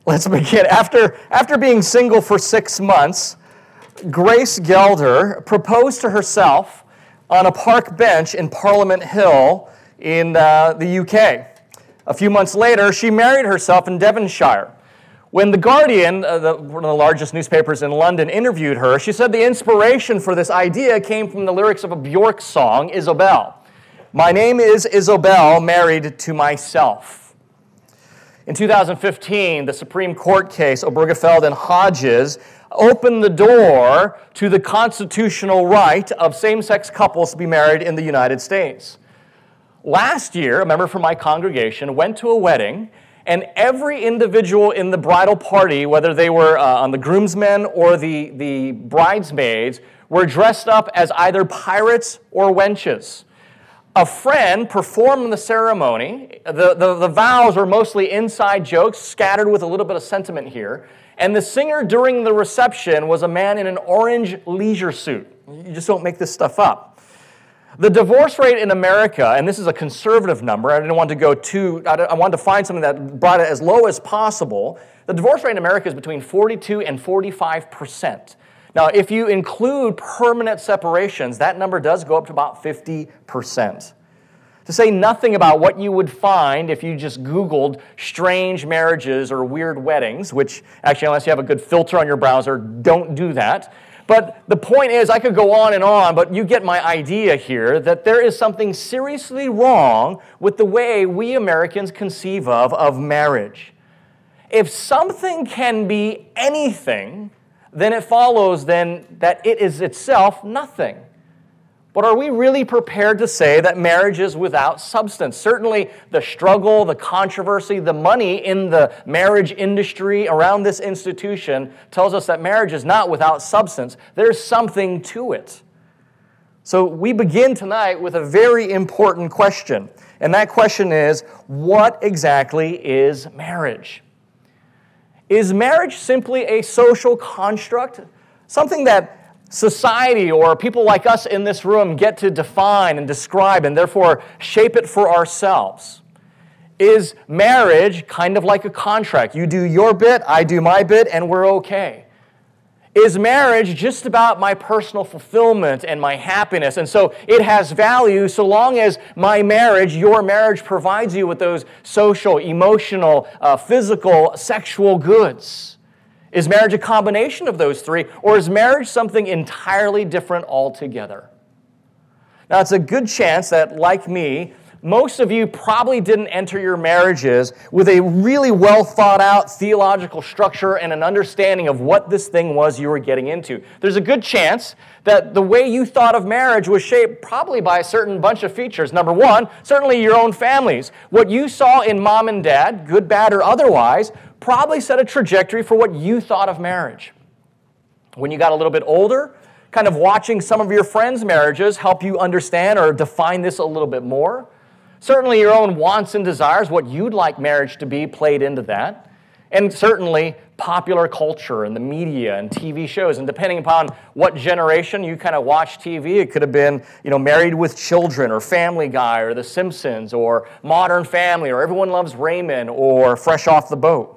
Let's begin. After being single for 6 months, Grace Gelder proposed to herself on a park bench in Parliament Hill in the UK. A few months later, she married herself in Devonshire. When The Guardian, one of the largest newspapers in London, interviewed her, she said the inspiration for this idea came from the lyrics of a Björk song, Isobel. My name is Isobel, married to myself. In 2015, the Supreme Court case, Obergefell and Hodges, opened the door to the constitutional right of same-sex couples to be married in the United States. Last year, a member from my congregation went to a wedding, and every individual in the bridal party, whether they were on the groomsmen or the bridesmaids, were dressed up as either pirates or wenches. A friend performed the ceremony. The vows were mostly inside jokes, scattered with a little bit of sentiment here. And the singer during the reception was a man in an orange leisure suit. You just don't make this stuff up. The divorce rate in America, and this is a conservative number, I wanted to find something that brought it as low as possible. The divorce rate in America is between 42 and 45%. Now, if you include permanent separations, that number does go up to about 50%. To say nothing about what you would find if you just Googled strange marriages or weird weddings, which actually, unless you have a good filter on your browser, don't do that. But the point is, I could go on, but you get my idea here, that there is something seriously wrong with the way we Americans conceive of marriage. If something can be anything, then it follows then that it is itself nothing. But are we really prepared to say that marriage is without substance? Certainly the struggle, the controversy, the money in the marriage industry around this institution tells us that marriage is not without substance. There's something to it. So we begin tonight with a very important question. And that question is, what exactly is marriage? Is marriage simply a social construct? Something that society or people like us in this room get to define and describe and therefore shape it for ourselves? Is marriage kind of like a contract? You do your bit, I do my bit, and we're okay. Is marriage just about my personal fulfillment and my happiness? And so it has value so long as my marriage, your marriage, provides you with those social, emotional, physical, sexual goods. Is marriage a combination of those three, or is marriage something entirely different altogether? Now, it's a good chance that, like me, most of you probably didn't enter your marriages with a really well-thought-out theological structure and an understanding of what this thing was you were getting into. There's a good chance that the way you thought of marriage was shaped probably by a certain bunch of features. Number one, certainly your own families. What you saw in mom and dad, good, bad, or otherwise, probably set a trajectory for what you thought of marriage. When you got a little bit older, kind of watching some of your friends' marriages help you understand or define this a little bit more. Certainly your own wants and desires, what you'd like marriage to be, played into that. And certainly popular culture and the media and TV shows. And depending upon what generation you kind of watch TV, it could have been, Married with Children or Family Guy or The Simpsons or Modern Family or Everyone Loves Raymond or Fresh Off the Boat.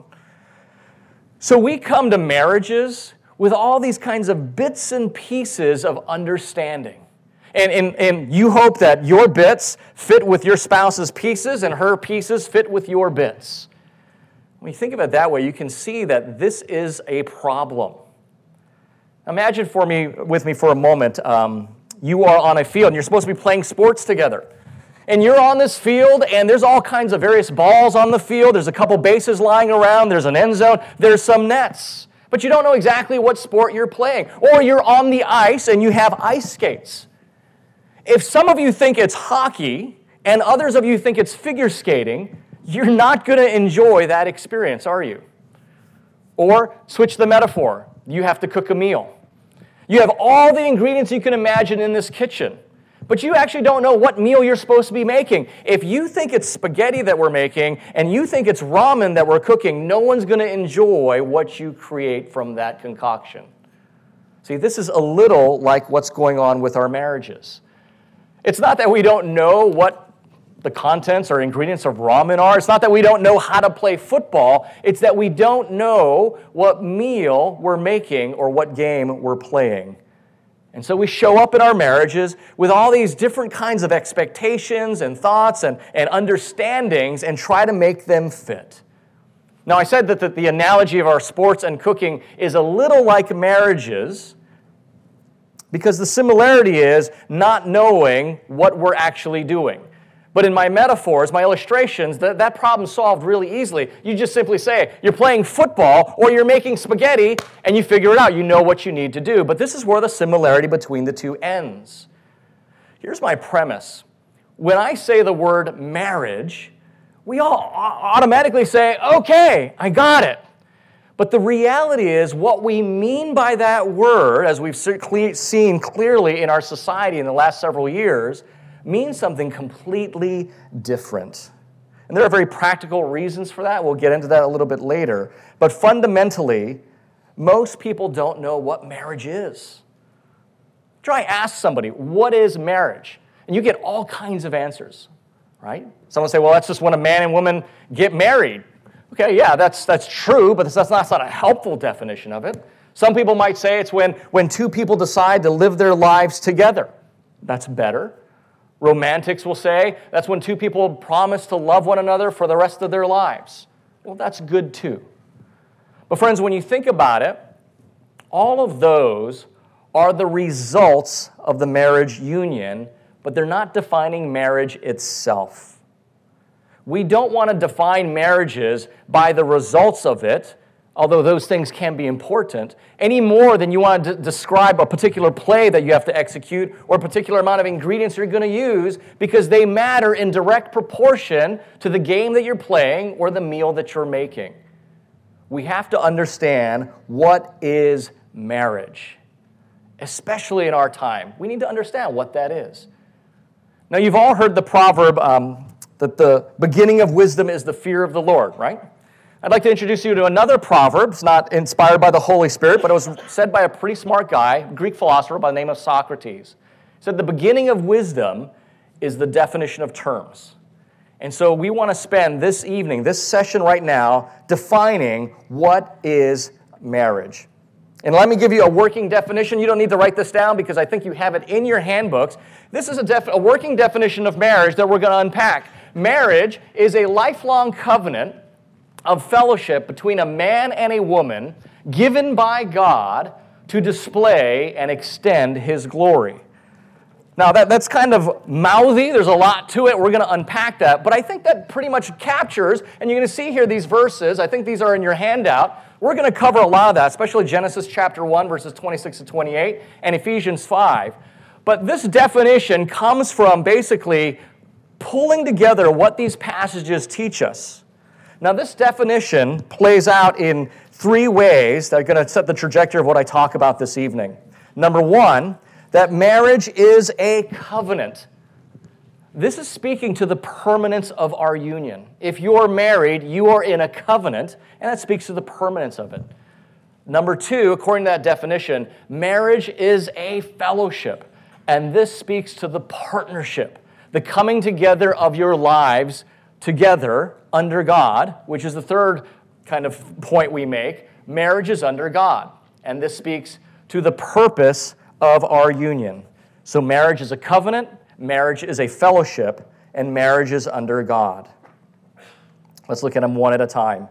So we come to marriages with all these kinds of bits and pieces of understanding. And you hope that your bits fit with your spouse's pieces and her pieces fit with your bits. When you think of it that way, you can see that this is a problem. Imagine with me for a moment, you are on a field and you're supposed to be playing sports together. And you're on this field, and there's all kinds of various balls on the field. There's a couple bases lying around. There's an end zone. There's some nets. But you don't know exactly what sport you're playing. Or you're on the ice, and you have ice skates. If some of you think it's hockey, and others of you think it's figure skating, you're not going to enjoy that experience, are you? Or, switch the metaphor. You have to cook a meal. You have all the ingredients you can imagine in this kitchen. But you actually don't know what meal you're supposed to be making. If you think it's spaghetti that we're making and you think it's ramen that we're cooking, no one's going to enjoy what you create from that concoction. See, this is a little like what's going on with our marriages. It's not that we don't know what the contents or ingredients of ramen are. It's not that we don't know how to play football. It's that we don't know what meal we're making or what game we're playing. And so we show up in our marriages with all these different kinds of expectations and thoughts and understandings and try to make them fit. Now, I said that the analogy of our sports and cooking is a little like marriages because the similarity is not knowing what we're actually doing. But in my metaphors, my illustrations, that problem's solved really easily. You just simply say, you're playing football or you're making spaghetti, and you figure it out. You know what you need to do. But this is where the similarity between the two ends. Here's my premise. When I say the word marriage, we all automatically say, okay, I got it. But the reality is what we mean by that word, as we've seen clearly in our society in the last several years, means something completely different. And there are very practical reasons for that. We'll get into that a little bit later. But fundamentally, most people don't know what marriage is. Try ask somebody, what is marriage? And you get all kinds of answers, right? Someone say, well, that's just when a man and woman get married. Okay, yeah, that's true, but that's not a helpful definition of it. Some people might say it's when two people decide to live their lives together. That's better. Romantics will say that's when two people promise to love one another for the rest of their lives. Well, that's good too. But friends, when you think about it, all of those are the results of the marriage union, but they're not defining marriage itself. We don't want to define marriages by the results of it, although those things can be important, any more than you want to describe a particular play that you have to execute or a particular amount of ingredients you're going to use, because they matter in direct proportion to the game that you're playing or the meal that you're making. We have to understand what is marriage, especially in our time. We need to understand what that is. Now, you've all heard the proverb that the beginning of wisdom is the fear of the Lord, right? I'd like to introduce you to another proverb. It's not inspired by the Holy Spirit, but it was said by a pretty smart guy, Greek philosopher by the name of Socrates. He said the beginning of wisdom is the definition of terms. And so we want to spend this evening, this session right now, defining what is marriage. And let me give you a working definition. You don't need to write this down because I think you have it in your handbooks. This is a working definition of marriage that we're going to unpack. Marriage is a lifelong covenant of fellowship between a man and a woman given by God to display and extend His glory. Now, that's kind of mouthy. There's a lot to it. We're going to unpack that. But I think that pretty much captures, and you're going to see here these verses. I think these are in your handout. We're going to cover a lot of that, especially Genesis chapter 1, verses 26 to 28, and Ephesians 5. But this definition comes from basically pulling together what these passages teach us. Now, this definition plays out in three ways that are going to set the trajectory of what I talk about this evening. Number one, that marriage is a covenant. This is speaking to the permanence of our union. If you're married, you are in a covenant, and that speaks to the permanence of it. Number two, according to that definition, marriage is a fellowship, and this speaks to the partnership, the coming together of your lives together under God, which is the third kind of point we make. Marriage is under God, and this speaks to the purpose of our union. So marriage is a covenant, marriage is a fellowship, and marriage is under God. Let's look at them one at a time.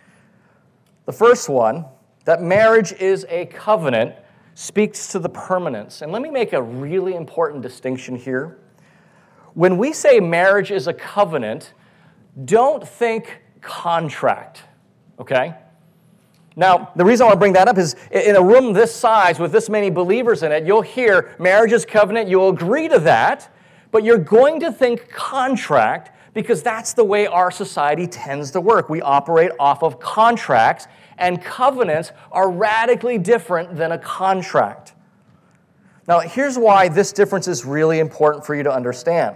The first one, that marriage is a covenant, speaks to the permanence. And let me make a really important distinction here. When we say marriage is a covenant, don't think contract, okay? Now, the reason I want to bring that up is in a room this size with this many believers in it, you'll hear marriage is covenant, you'll agree to that, but you're going to think contract because that's the way our society tends to work. We operate off of contracts, and covenants are radically different than a contract. Now, here's why this difference is really important for you to understand.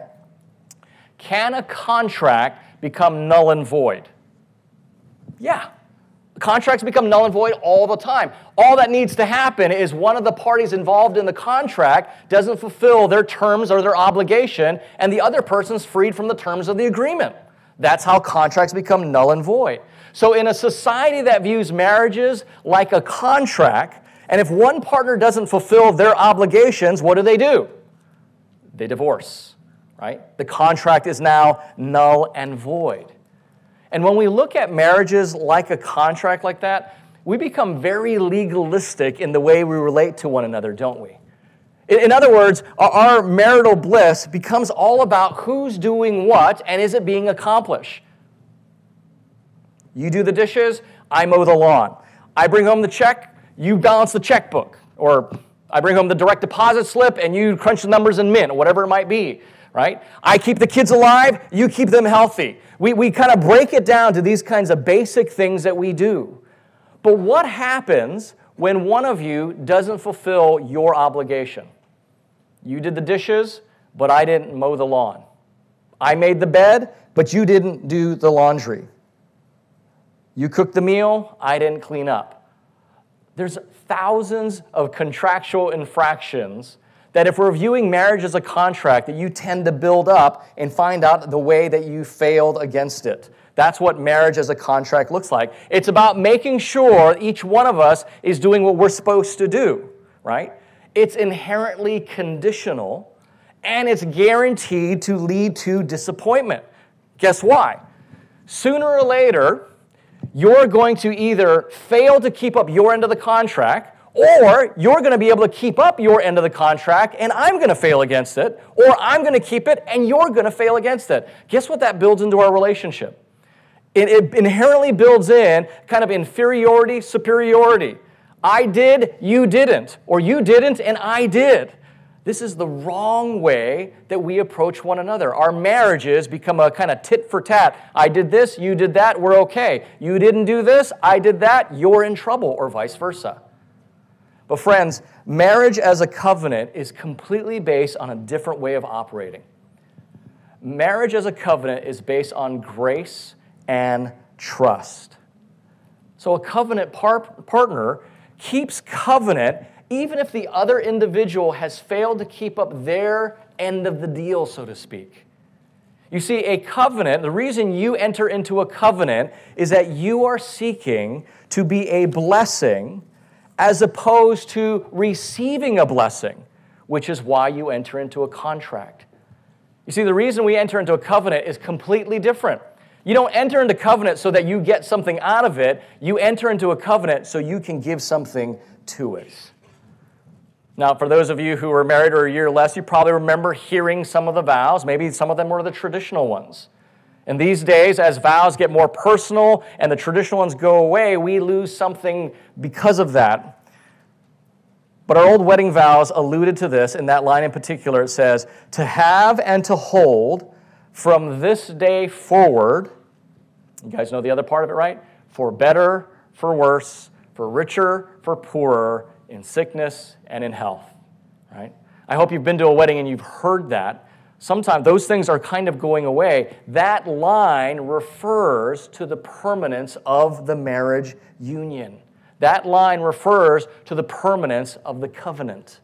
Can a contract become null and void? Yeah. A Contracts become null and void all the time. All that needs to happen is one of the parties involved in the contract doesn't fulfill their terms or their obligation, and the other person's freed from the terms of the agreement. That's how contracts become null and void. So in a society that views marriages like a contract, and if one partner doesn't fulfill their obligations, what do? They divorce, right? The contract is now null and void. And when we look at marriages like a contract like that, we become very legalistic in the way we relate to one another, don't we? In other words, our marital bliss becomes all about who's doing what and is it being accomplished. You do the dishes, I mow the lawn. I bring home the check, you balance the checkbook. Or I bring home the direct deposit slip and you crunch the numbers in Mint, or whatever it might be, right? I keep the kids alive, you keep them healthy. We kind of break it down to these kinds of basic things that we do. But what happens when one of you doesn't fulfill your obligation? You did the dishes, but I didn't mow the lawn. I made the bed, but you didn't do the laundry. You cooked the meal, I didn't clean up. There's thousands of contractual infractions that if we're viewing marriage as a contract, that you tend to build up and find out the way that you failed against it. That's what marriage as a contract looks like. It's about making sure each one of us is doing what we're supposed to do, right? It's inherently conditional, and it's guaranteed to lead to disappointment. Guess why? Sooner or later, you're going to either fail to keep up your end of the contract, or you're going to be able to keep up your end of the contract, and I'm going to fail against it, or I'm going to keep it, and you're going to fail against it. Guess what that builds into our relationship? It inherently builds in kind of inferiority, superiority. I did, you didn't, or you didn't, and I did. This is the wrong way that we approach one another. Our marriages become a kind of tit for tat. I did this, you did that, we're okay. You didn't do this, I did that, you're in trouble, or vice versa. But friends, marriage as a covenant is completely based on a different way of operating. Marriage as a covenant is based on grace and trust. So a covenant partner keeps covenant even if the other individual has failed to keep up their end of the deal, so to speak. You see, a covenant, the reason you enter into a covenant is that you are seeking to be a blessing as opposed to receiving a blessing, which is why you enter into a contract. You see, the reason we enter into a covenant is completely different. You don't enter into covenant so that you get something out of it. You enter into a covenant so you can give something to it. Now, for those of you who were married or a year less, you probably remember hearing some of the vows. Maybe some of them were the traditional ones. And these days, as vows get more personal and the traditional ones go away, we lose something because of that. But our old wedding vows alluded to this. In that line in particular, it says, to have and to hold from this day forward, you guys know the other part of it, right? For better, for worse, for richer, for poorer, in sickness and in health, right? I hope you've been to a wedding and you've heard that. Sometimes those things are kind of going away. That line refers to the permanence of the marriage union. That line refers to the permanence of the covenant.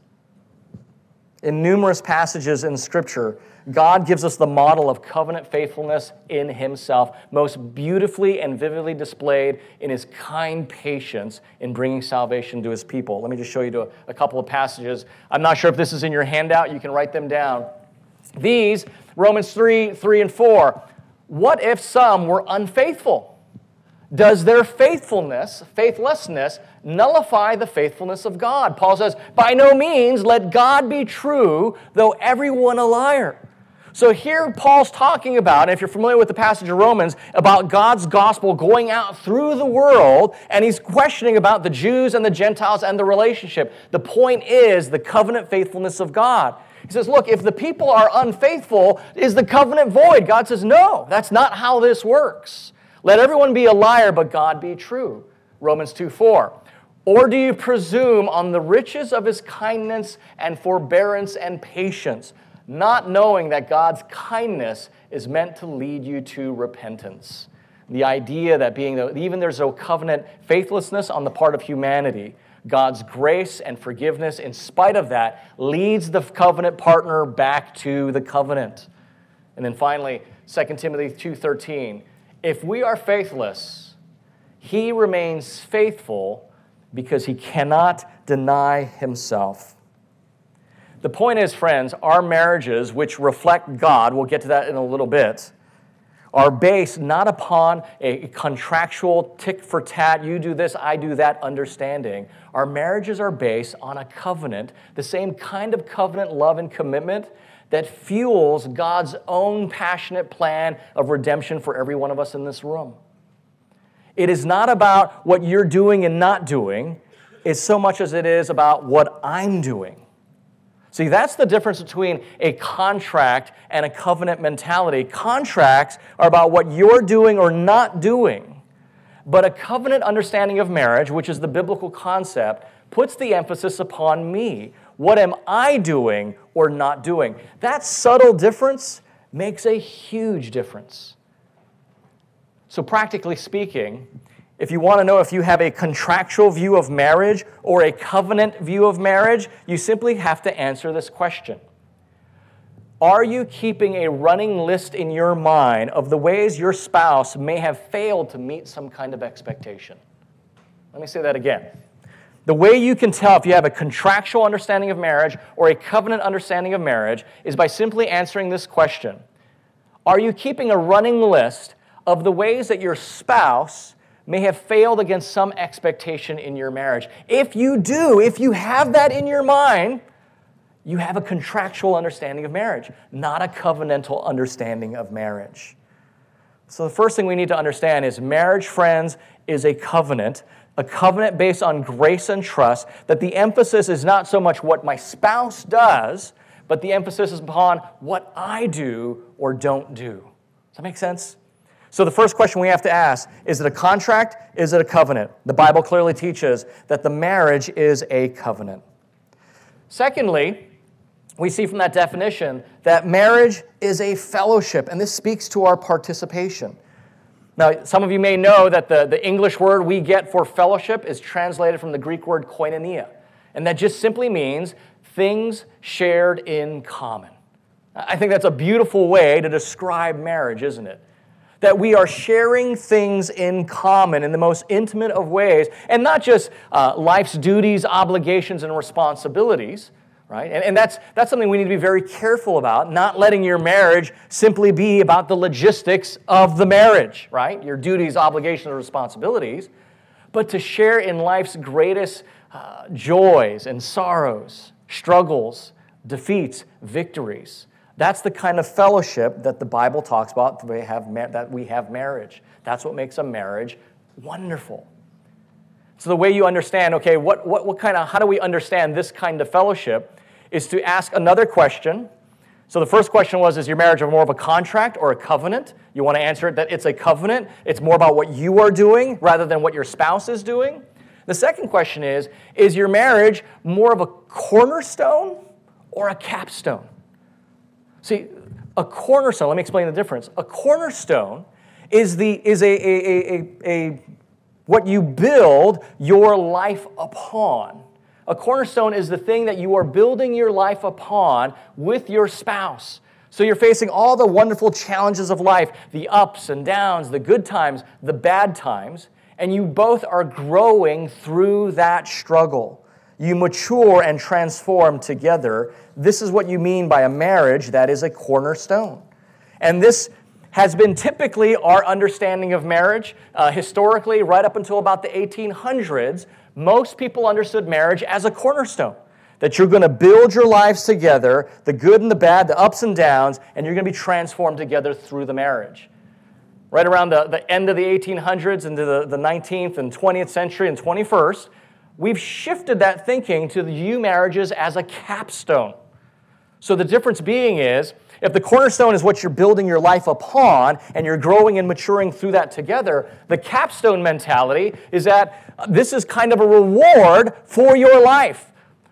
In numerous passages in Scripture, God gives us the model of covenant faithfulness in Himself, most beautifully and vividly displayed in His kind patience in bringing salvation to His people. Let me just show you a couple of passages. I'm not sure if this is in your handout. You can write them down. These, Romans 3 and 4. What if some were unfaithful? Does their faithlessness, nullify the faithfulness of God? Paul says, by no means let God be true, though everyone a liar. So here Paul's talking about, and if you're familiar with the passage of Romans, about God's gospel going out through the world, and he's questioning about the Jews and the Gentiles and the relationship. The point is the covenant faithfulness of God. He says, look, if the people are unfaithful, is the covenant void? God says, no, that's not how this works. Let everyone be a liar, but God be true. Romans 2:4. Or do you presume on the riches of His kindness and forbearance and patience, not knowing that God's kindness is meant to lead you to repentance? The idea that even there's no covenant faithlessness on the part of humanity, God's grace and forgiveness, in spite of that, leads the covenant partner back to the covenant. And then finally, 2 Timothy 2:13, if we are faithless, he remains faithful because he cannot deny himself. The point is, friends, our marriages, which reflect God, we'll get to that in a little bit, are based not upon a contractual tick-for-tat, you do this, I do that understanding. Our marriages are based on a covenant, the same kind of covenant love and commitment that fuels God's own passionate plan of redemption for every one of us in this room. It is not about what you're doing and not doing, it's so much as it is about what I'm doing. See, that's the difference between a contract and a covenant mentality. Contracts are about what you're doing or not doing. But a covenant understanding of marriage, which is the biblical concept, puts the emphasis upon me. What am I doing or not doing? That subtle difference makes a huge difference. So practically speaking, if you want to know if you have a contractual view of marriage or a covenant view of marriage, you simply have to answer this question. Are you keeping a running list in your mind of the ways your spouse may have failed to meet some kind of expectation? Let me say that again. The way you can tell if you have a contractual understanding of marriage or a covenant understanding of marriage is by simply answering this question. Are you keeping a running list of the ways that your spouse may have failed against some expectation in your marriage? If you do, if you have that in your mind, you have a contractual understanding of marriage, not a covenantal understanding of marriage. So the first thing we need to understand is marriage, friends, is a covenant based on grace and trust, that the emphasis is not so much what my spouse does, but the emphasis is upon what I do or don't do. Does that make sense? So the first question we have to ask, is it a contract? Is it a covenant? The Bible clearly teaches that the marriage is a covenant. Secondly, we see from that definition that marriage is a fellowship, and this speaks to our participation. Now, some of you may know that the English word we get for fellowship is translated from the Greek word koinonia, and that just simply means things shared in common. I think that's a beautiful way to describe marriage, isn't it? That we are sharing things in common in the most intimate of ways, and not just life's duties, obligations, and responsibilities, right? And that's something we need to be very careful about, not letting your marriage simply be about the logistics of the marriage, right? Your duties, obligations, and responsibilities, but to share in life's greatest joys and sorrows, struggles, defeats, victories. That's the kind of fellowship that the Bible talks about, that we have marriage. That's what makes a marriage wonderful. So the way you understand, okay, how do we understand this kind of fellowship is to ask another question. So the first question was, is your marriage more of a contract or a covenant? You want to answer it that it's a covenant. It's more about what you are doing rather than what your spouse is doing. The second question is your marriage more of a cornerstone or a capstone? See, a cornerstone, let me explain the difference. A cornerstone is what you build your life upon. A cornerstone is the thing that you are building your life upon with your spouse. So you're facing all the wonderful challenges of life, the ups and downs, the good times, the bad times, and you both are growing through that struggle. You mature and transform together. This is what you mean by a marriage that is a cornerstone. And this has been typically our understanding of marriage. Historically, right up until about the 1800s, most people understood marriage as a cornerstone, that you're going to build your lives together, the good and the bad, the ups and downs, and you're going to be transformed together through the marriage. Right around the end of the 1800s into the 19th and 20th century and 21st, we've shifted that thinking to view marriages as a capstone. So the difference being is, if the cornerstone is what you're building your life upon and you're growing and maturing through that together, the capstone mentality is that this is kind of a reward for your life.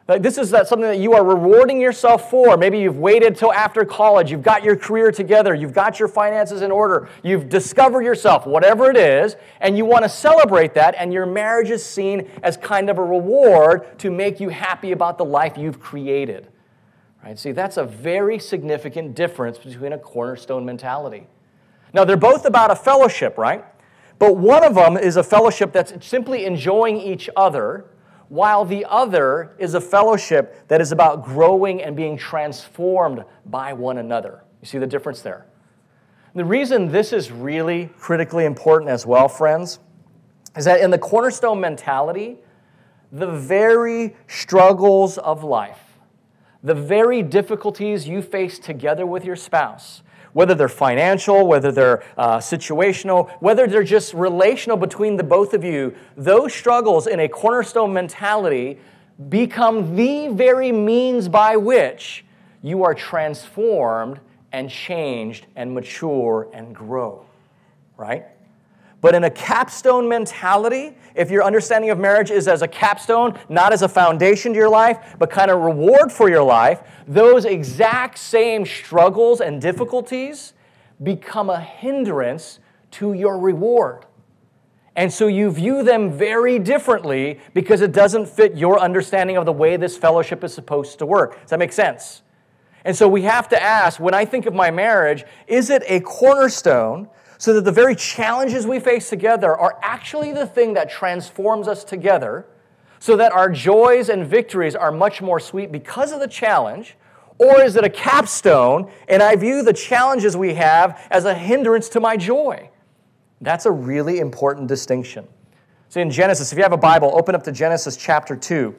Like this is something that you are rewarding yourself for. Maybe you've waited till after college. You've got your career together. You've got your finances in order. You've discovered yourself, whatever it is, and you want to celebrate that, and your marriage is seen as kind of a reward to make you happy about the life you've created. Right? See, that's a very significant difference between a cornerstone mentality. Now, they're both about a fellowship, right? But one of them is a fellowship that's simply enjoying each other, while the other is a fellowship that is about growing and being transformed by one another. You see the difference there? The reason this is really critically important as well, friends, is that in the cornerstone mentality, the very struggles of life, the very difficulties you face together with your spouse, whether they're financial, whether they're situational, whether they're just relational between the both of you, those struggles in a cornerstone mentality become the very means by which you are transformed and changed and mature and grow, right? But in a capstone mentality, if your understanding of marriage is as a capstone, not as a foundation to your life, but kind of reward for your life, those exact same struggles and difficulties become a hindrance to your reward. And so you view them very differently because it doesn't fit your understanding of the way this fellowship is supposed to work. Does that make sense? And so we have to ask, when I think of my marriage, is it a cornerstone so that the very challenges we face together are actually the thing that transforms us together, so that our joys and victories are much more sweet because of the challenge? Or is it a capstone, and I view the challenges we have as a hindrance to my joy? That's a really important distinction. So in Genesis, if you have a Bible, open up to Genesis chapter 2.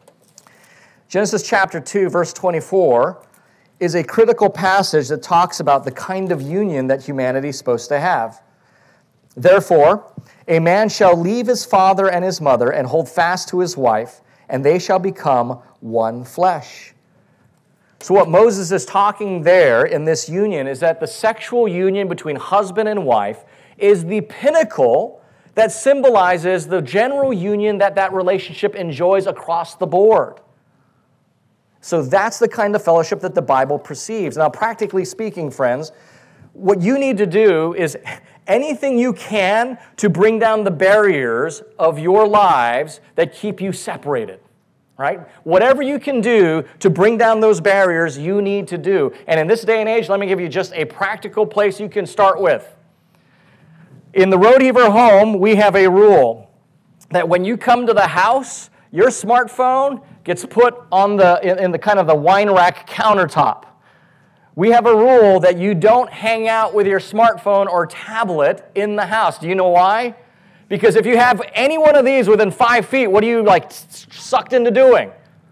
Genesis chapter 2, verse 24, is a critical passage that talks about the kind of union that humanity is supposed to have. Therefore, a man shall leave his father and his mother and hold fast to his wife, and they shall become one flesh. So what Moses is talking there in this union is that the sexual union between husband and wife is the pinnacle that symbolizes the general union that relationship enjoys across the board. So that's the kind of fellowship that the Bible perceives. Now, practically speaking, friends, what you need to do is anything you can to bring down the barriers of your lives that keep you separated, right? Whatever you can do to bring down those barriers, you need to do. And in this day and age, let me give you just a practical place you can start with. In the Rodeheaver home, we have a rule that when you come to the house, your smartphone gets put on in the kind of the wine rack countertop. We have a rule that you don't hang out with your smartphone or tablet in the house. Do you know why? Because if you have any one of these within 5 feet, what are you sucked into doing?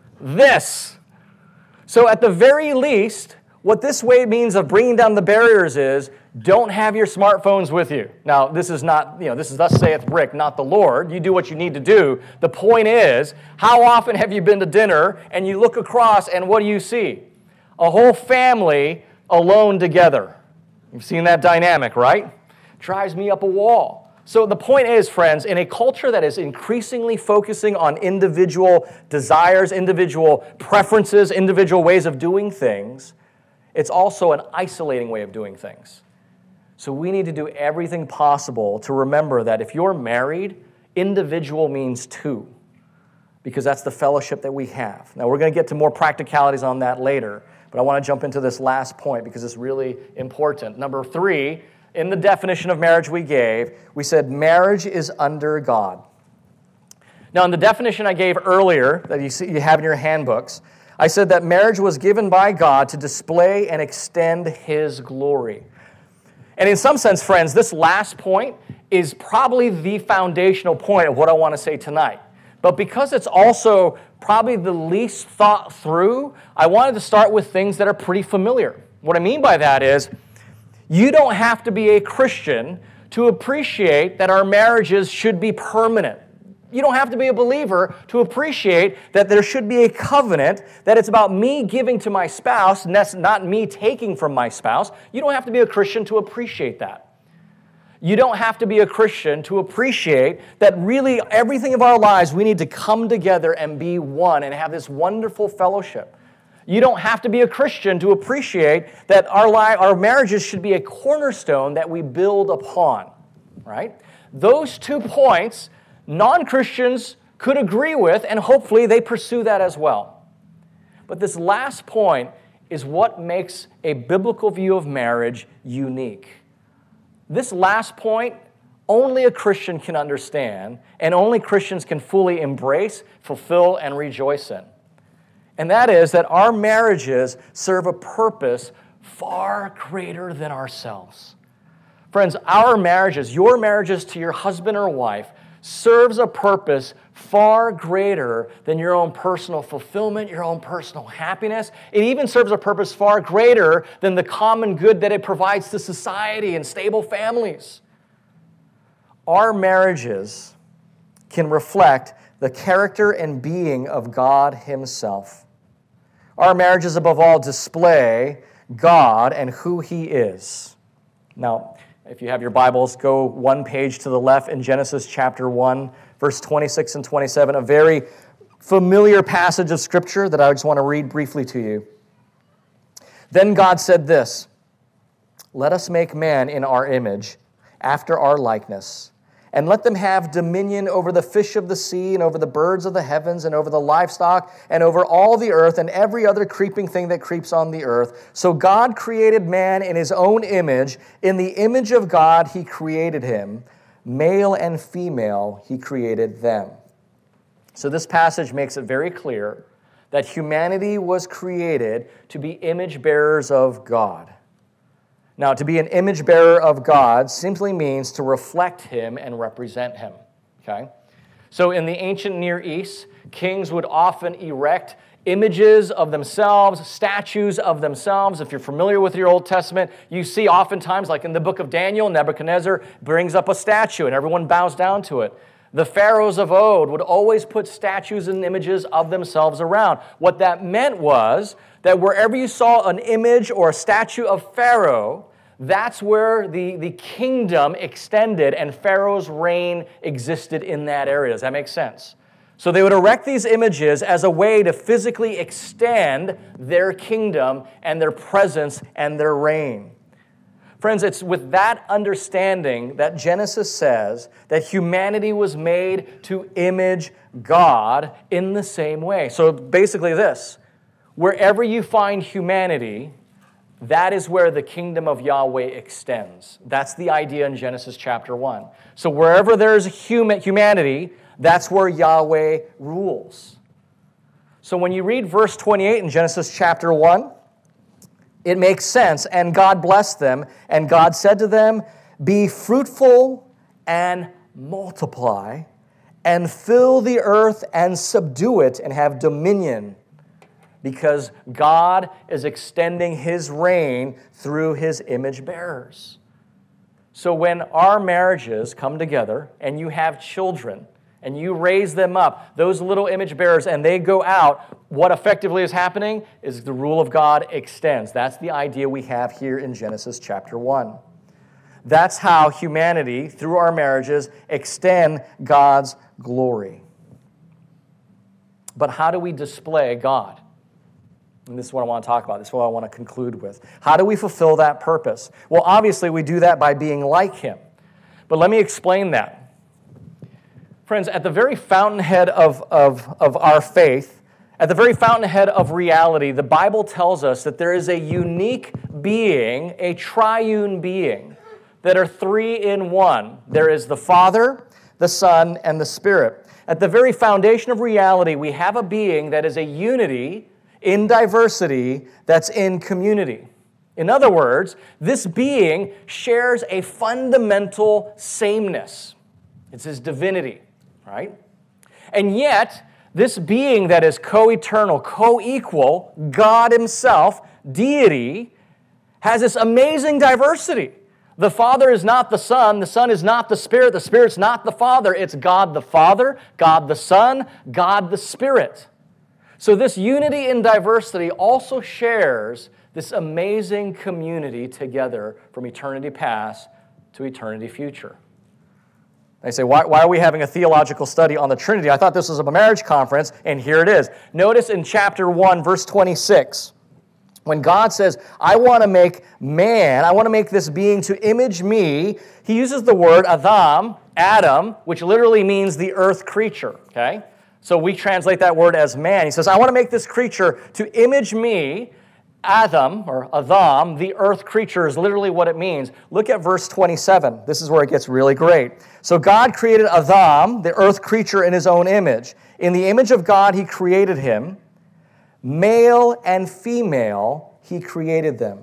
This. So at the very least, what this way means of bringing down the barriers is don't have your smartphones with you. Now, this is not, this is thus saith Rick, not the Lord. You do what you need to do. The point is, how often have you been to dinner and you look across and what do you see? A whole family alone together. You've seen that dynamic, right? Drives me up a wall. So the point is, friends, in a culture that is increasingly focusing on individual desires, individual preferences, individual ways of doing things, it's also an isolating way of doing things. So we need to do everything possible to remember that if you're married, individual means two, because that's the fellowship that we have. Now, we're going to get to more practicalities on that later, but I want to jump into this last point because it's really important. Number 3, in the definition of marriage we gave, we said marriage is under God. Now, in the definition I gave earlier that you have in your handbooks, I said that marriage was given by God to display and extend His glory. And in some sense, friends, this last point is probably the foundational point of what I want to say tonight. But because it's also probably the least thought through, I wanted to start with things that are pretty familiar. What I mean by that is, you don't have to be a Christian to appreciate that our marriages should be permanent. You don't have to be a believer to appreciate that there should be a covenant, that it's about me giving to my spouse, and that's not me taking from my spouse. You don't have to be a Christian to appreciate that. You don't have to be a Christian to appreciate that really everything of our lives, we need to come together and be one and have this wonderful fellowship. You don't have to be a Christian to appreciate that our marriages should be a cornerstone that we build upon, right? Those 2 points, non-Christians could agree with, and hopefully they pursue that as well. But this last point is what makes a biblical view of marriage unique. This last point, only a Christian can understand, and only Christians can fully embrace, fulfill, and rejoice in. And that is that our marriages serve a purpose far greater than ourselves. Friends, our marriages, your marriages to your husband or wife, serves a purpose far greater than your own personal fulfillment, your own personal happiness. It even serves a purpose far greater than the common good that it provides to society and stable families. Our marriages can reflect the character and being of God Himself. Our marriages, above all, display God and who He is. Now, if you have your Bibles, go 1 page to the left in Genesis chapter 1, verse 26 and 27, a very familiar passage of Scripture that I just want to read briefly to you. Then God said this, "Let us make man in our image, after our likeness, and let them have dominion over the fish of the sea, and over the birds of the heavens, and over the livestock, and over all the earth, and every other creeping thing that creeps on the earth." So God created man in His own image. In the image of God He created him. Male and female He created them. So this passage makes it very clear that humanity was created to be image bearers of God. Now, to be an image bearer of God simply means to reflect Him and represent Him, okay? So in the ancient Near East, kings would often erect images of themselves, statues of themselves. If you're familiar with your Old Testament, you see oftentimes, like in the book of Daniel, Nebuchadnezzar brings up a statue and everyone bows down to it. The pharaohs of old would always put statues and images of themselves around. What that meant was that wherever you saw an image or a statue of Pharaoh, that's where the kingdom extended and Pharaoh's reign existed in that area. Does that make sense? So they would erect these images as a way to physically extend their kingdom and their presence and their reign. Friends, it's with that understanding that Genesis says that humanity was made to image God in the same way. So basically this, wherever you find humanity, that is where the kingdom of Yahweh extends. That's the idea in Genesis chapter 1. So wherever there's humanity, that's where Yahweh rules. So when you read verse 28 in Genesis chapter 1, it makes sense. And God blessed them, and God said to them, "Be fruitful and multiply, and fill the earth and subdue it, and have dominion." Because God is extending His reign through His image bearers. So when our marriages come together and you have children and you raise them up, those little image bearers, and they go out, what effectively is happening is the rule of God extends. That's the idea we have here in Genesis chapter 1. That's how humanity, through our marriages, extend God's glory. But how do we display God? And this is what I want to talk about. This is what I want to conclude with. How do we fulfill that purpose? Well, obviously, we do that by being like Him. But let me explain that. Friends, at the very fountainhead of our faith, at the very fountainhead of reality, the Bible tells us that there is a unique being, a triune being, that are three in one. There is the Father, the Son, and the Spirit. At the very foundation of reality, we have a being that is a unity in diversity that's in community. In other words, this being shares a fundamental sameness. It's His divinity, right? And yet, this being that is co-eternal, co-equal, God Himself, deity, has this amazing diversity. The Father is not the Son is not the Spirit's not the Father. It's God the Father, God the Son, God the Spirit. So this unity in diversity also shares this amazing community together from eternity past to eternity future. They say, why are we having a theological study on the Trinity? I thought this was a marriage conference, and here it is. Notice in chapter 1, verse 26, when God says, I want to make man, I want to make this being to image me, he uses the word Adam, which literally means the earth creature, okay? So we translate that word as man. He says, I want to make this creature to image me. Adam, the earth creature, is literally what it means. Look at verse 27. This is where it gets really great. So God created Adam, the earth creature, in his own image. In the image of God, he created him. Male and female, he created them.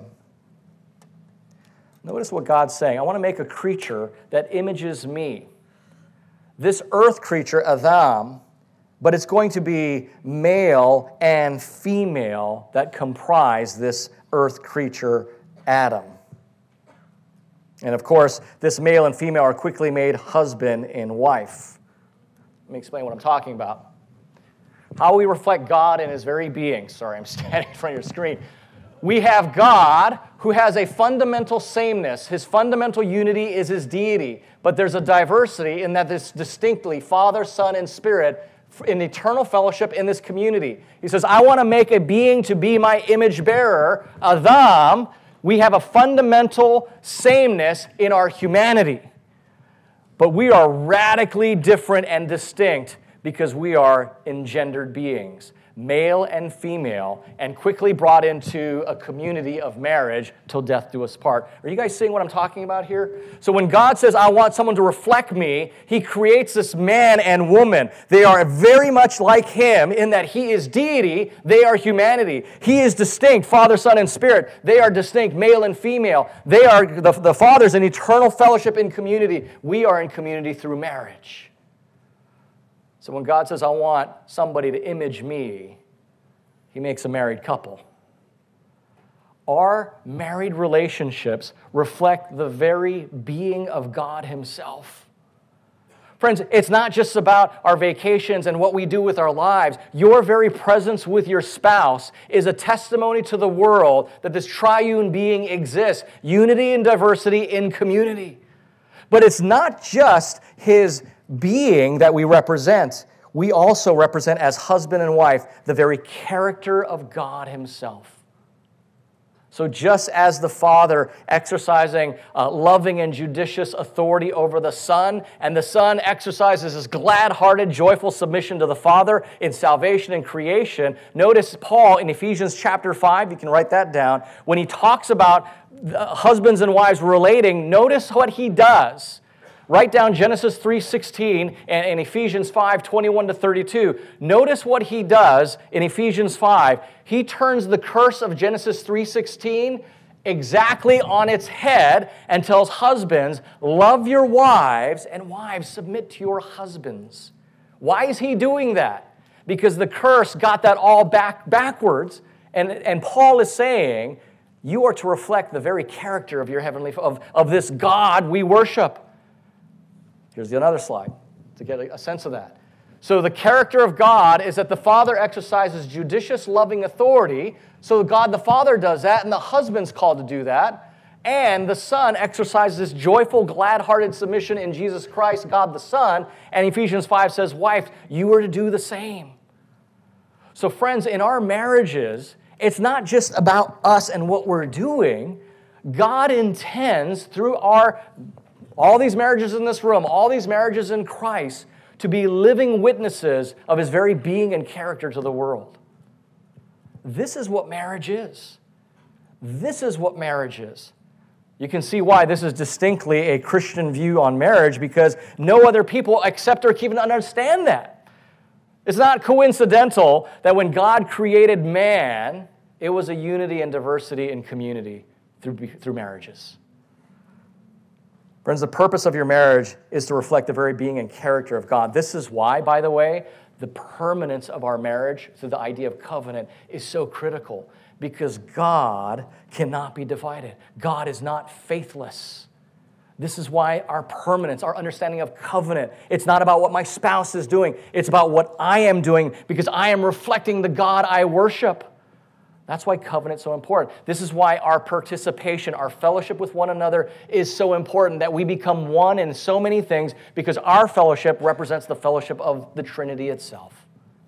Notice what God's saying. I want to make a creature that images me. This earth creature, Adam, but it's going to be male and female that comprise this earth creature, Adam. And of course, this male and female are quickly made husband and wife. Let me explain what I'm talking about. How we reflect God in his very being. Sorry, I'm standing in front of your screen. We have God who has a fundamental sameness. His fundamental unity is his deity. But there's a diversity in that this distinctly Father, Son, and Spirit in eternal fellowship in this community. He says, I want to make a being to be my image bearer, Adam. We have a fundamental sameness in our humanity. But we are radically different and distinct because we are engendered beings, male and female, and quickly brought into a community of marriage till death do us part. Are you guys seeing what I'm talking about here? So when God says, I want someone to reflect me, he creates this man and woman. They are very much like him in that he is deity, they are humanity. He is distinct, Father, Son, and Spirit. They are distinct, male and female. They are the Father's in eternal fellowship in community. We are in community through marriage. So when God says, I want somebody to image me, he makes a married couple. Our married relationships reflect the very being of God himself. Friends, it's not just about our vacations and what we do with our lives. Your very presence with your spouse is a testimony to the world that this triune being exists, unity and diversity in community. But it's not just his being that we represent. We also represent as husband and wife the very character of God himself. So just as the Father exercising loving and judicious authority over the Son, and the Son exercises his glad-hearted, joyful submission to the Father in salvation and creation, notice Paul in Ephesians chapter 5, you can write that down, when he talks about husbands and wives relating, notice what he does. Write down Genesis 3:16 and Ephesians 5:21 to 32. Notice what he does in Ephesians 5. He turns the curse of Genesis 3:16 exactly on its head and tells husbands, love your wives, and wives, submit to your husbands. Why is he doing that? Because the curse got that all backwards, and Paul is saying, you are to reflect the very character of your heavenly, of this God we worship. Here's another slide to get a sense of that. So the character of God is that the Father exercises judicious, loving authority. So God the Father does that, and the husband's called to do that. And the Son exercises joyful, glad-hearted submission in Jesus Christ, God the Son. And Ephesians 5 says, wife, you are to do the same. So friends, in our marriages, it's not just about us and what we're doing. God intends through all these marriages in this room, all these marriages in Christ, to be living witnesses of his very being and character to the world. This is what marriage is. This is what marriage is. You can see why this is distinctly a Christian view on marriage, because no other people accept or even understand that. It's not coincidental that when God created man, it was a unity and diversity in community through marriages. Friends, the purpose of your marriage is to reflect the very being and character of God. This is why, by the way, the permanence of our marriage through the idea of covenant is so critical, because God cannot be divided. God is not faithless. This is why our permanence, our understanding of covenant, it's not about what my spouse is doing. It's about what I am doing, because I am reflecting the God I worship. That's why covenant's so important. This is why our participation, our fellowship with one another is so important, that we become one in so many things, because our fellowship represents the fellowship of the Trinity itself.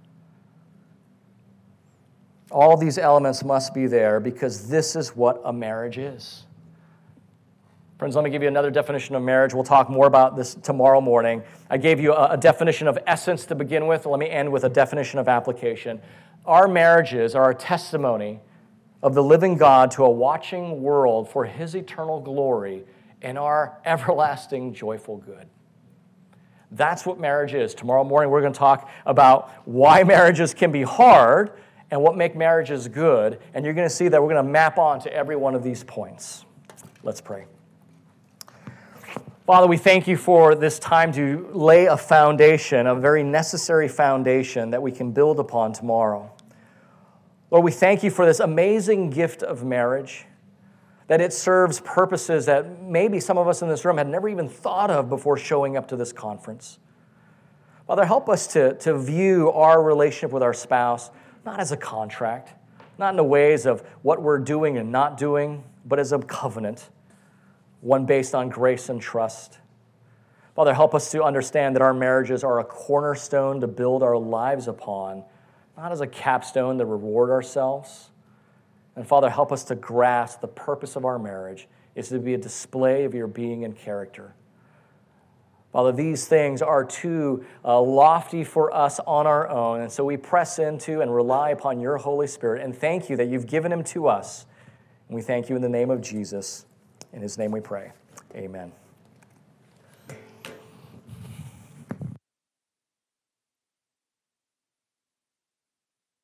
All these elements must be there because this is what a marriage is. Friends, let me give you another definition of marriage. We'll talk more about this tomorrow morning. I gave you a definition of essence to begin with. Let me end with a definition of application. Our marriages are a testimony of the living God to a watching world for His eternal glory and our everlasting joyful good. That's what marriage is. Tomorrow morning we're going to talk about why marriages can be hard and what make marriages good. And you're going to see that we're going to map on to every one of these points. Let's pray. Father, we thank you for this time to lay a foundation, a very necessary foundation that we can build upon tomorrow. Lord, we thank you for this amazing gift of marriage, that it serves purposes that maybe some of us in this room had never even thought of before showing up to this conference. Father, help us to view our relationship with our spouse not as a contract, not in the ways of what we're doing and not doing, but as a covenant, one based on grace and trust. Father, help us to understand that our marriages are a cornerstone to build our lives upon, not as a capstone to reward ourselves. And Father, help us to grasp the purpose of our marriage is to be a display of your being and character. Father, these things are too lofty for us on our own, and so we press into and rely upon your Holy Spirit, and thank you that you've given him to us. And we thank you in the name of Jesus. In his name we pray. Amen.